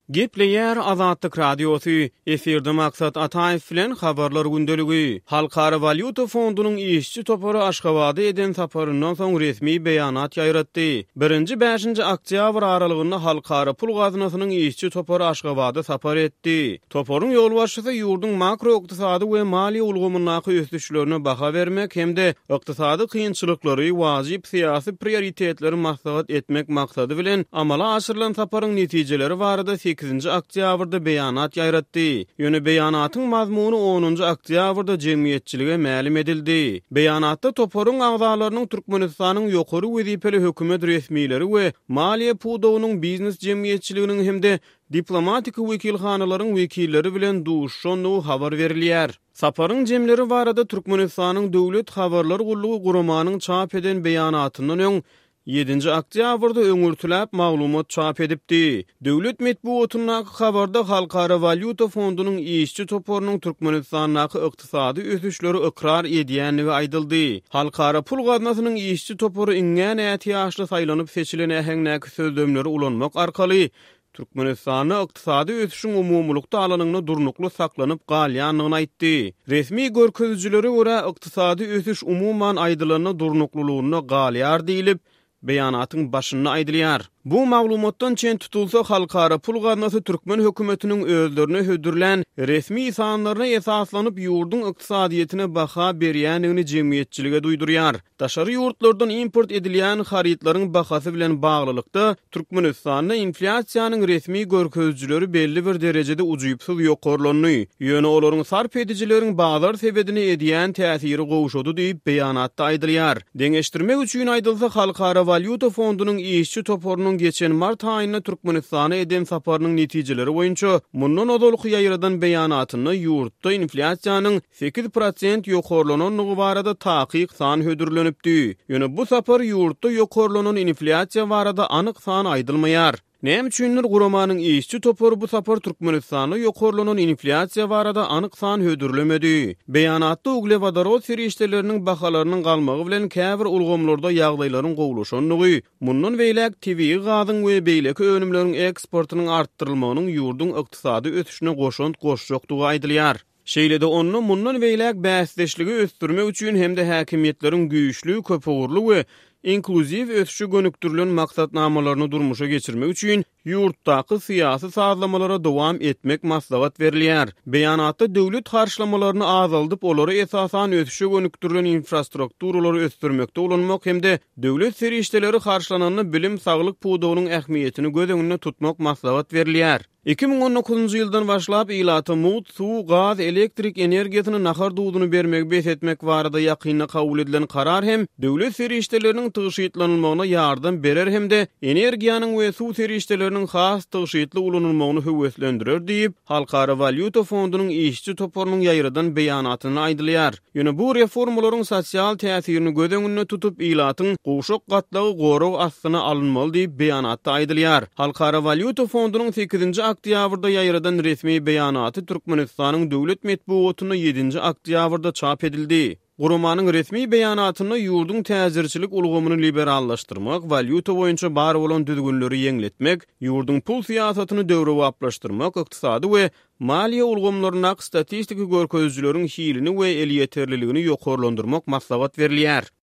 Gepleyer Azadlyk Radiosu, efirde maksat Ataev bilen habarlar gündeligi. Halkara Valyuta Fondunyň işçi topary Aşgabatda eden saparyndan soň resmi beýanat ýaýratdy. 1-5 oktýabr aralygynda Halkara pul gazynasynyň işçi topary Aşgabatda sapar etdi. Toparyň ýol başçysy ýurdun makroiqtisady we maliýe ulgamynyň ösdüşlerine baha bermek hemde iqtisady kynçylyklary wajyp syýasy prioritetleri maslahat etmek maksady bilen amala aşyrylan saparyň netijeleri barada 8 oktýabrda beýanat ýaýratdy. Ýöne beýanatyň mazmuny 10 oktýabrda jemgyýetçilige mälim edildi. Beýanatda toparyň agzalarynyň Türkmenistanyň ýokary wezipeli hökümet resmileri we maliýe pudowynyň biznes jemgyýetçiliginiň hemde diplomatik wekilhanalaryň wekilleri bilen duşuşanlygy habar berilýär. Saparyň jemleri barada Türkmenistanyň döwlet habarlar gullugy guramanyň çap eden beýanatynyň öň 7 oktýabrda öňürtüläp maglumat çap edipdi. Döwlet medeniýetining habarda Halkara Valyuta Fondunyň işçi toparynyň Türkmenistanyň ykdysady ösüşleri ikrar edýänligi aýdyldy. Halkara pul gazynasynyň işçi topary iňňe ätiýaşly saýlanyp seçilen äheňnäki sözlemleri ulanmak arkaly Türkmenistanyň ykdysady ösüşiň umumlukda alanyny durnukly saklanyp galýanlygyny aýtdy. Resmi görkezjileri görä ykdysady ösüş umuman aýdylanyny durnuklulygyny galýar diýilip beýanatyň başynda aýdylýar. Bu maglumatdan çen tutulsa Halkara pul gaznasy Türkmen hökümetiniň özlerine hödürlen resmi sanlaryna esaslanyp ýurdun ykdysadyetine baha berýänligini jemgyýetçilige duýdurýar. Daşary ýurtlardan import edilýän haritlaryň bahasy bilen baglylykda Türkmenistanda inflasiýanyň resmi görkezjileri belli bir derejede ujypsyz ýokarlany. Ýöne olaryň sarp edijileriň bazar sebedini edýän täsiri gowşady diýip beýanatda aýdylýar. Deňeşdirmek üçin aýdylsa Halkara Valyuta Fondunyň işçi toparynyň geçen mart aýynda Türkmenistana eden saparynyň netijeleri boýunça mundan odalyk ýaýradan beýanatyny ýurtda inflasiýanyň 8% ýokarlananyny barada takyk san hödürlenipdi. Ýöne bu sapar ýurtda ýokarlanan inflasiýa barada anyk san aýdylmaýar. Näme üçindir guramanyň işçi topary bu sapar Türkmenistany ýokarlanan inflasiýa barada anyk san hödürlemedi. Beýanatda uglevodorod serişdeleriniň bahalarynyň galmagy bilen käbir ulgamlarda ýagdaýlaryň gowulaşanlygy, mundan beýlek TV gazyň we beýleki önümleriň eksportynyň artdyrylmagynyň ýurdun ykdysady ösüşine goşjokdugy aýdylýar. Şeýlede onu mundan beýlek bäsleşligi östürmek üçin hemde häkimiýetleriň güýçlü, köpegurly we inkluziv ösüşü gönüktürülen maksatnamalaryny durmuşa geçirmek üçin ýurtdaky syýasy sazlamalara dowam etmek maslahat berilýär. Beýanatda döwlet harçlamalaryny azaldyp olary esasan ösüşe gönüktürülen infrastrukturalary östürmekde ulanmak hemde döwlet serişdeleri harçlananyny bilim saglyk pudowynyň ähmiýetini göz öňünde tutmak maslahat berilýär. 2019 ýyldan başlap ýylaty mut, suw, gaz, elektrik energiýasyny nahar duýduny bermek besetmek barada ýakyna kabul edilen karar hem döwlet serişdeleriniň tygyşytlanylmagyna ýardam berer hemde energiýanyň we suw serişdeleriniň has tygyşytly ulanylmagyny höweslendirer diýip Halkara Valyuta Fondunyň işçi toparynyň ýaýradan beýanatyny aýdylýar. Ýöne bu reformalaryň sosial täsirini göz öňünde tutup ýylatyň gowşak gatlagy gorag astyna alınmaly diýip beýanatda aýdylýar. Halkara Valyuta Fondunyň 8 oktýabrda ýaýradan resmi beýanaty Türkmenistanyň döwlet medeniýetine 7 oktýabrda çap edildi. Guramanyň resmi beýanatyny ýurdun täzirçilik ulgamyny liberallaşdyrmak, valyuta boýunça bar bolan düzgünleri ýeňletmek, ýurdun pul syýasatyny döwrewaplaşdyrmak, ykdysady we maliýe ulgamlaryna statistika görkezjileriň hilini we el ýeterliligini ýokarlandyrmak maslahat berilýär.